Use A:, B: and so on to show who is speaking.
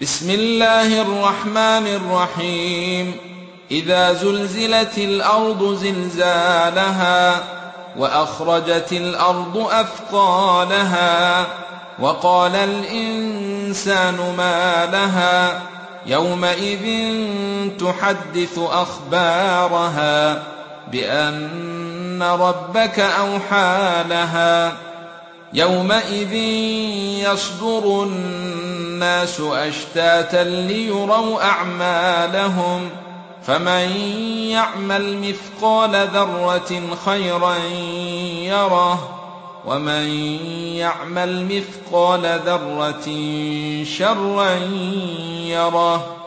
A: بسم الله الرحمن الرحيم. إذا زلزلت الأرض زلزالها وأخرجت الأرض أثقالها وقال الإنسان ما لها يومئذ تحدث أخبارها بأن ربك أوحى لها يومئذ يصدر الناس أشتاتا ليروا أعمالهم فمن يعمل مثقال ذرة خيرا يره ومن يعمل مثقال ذرة شرا يره.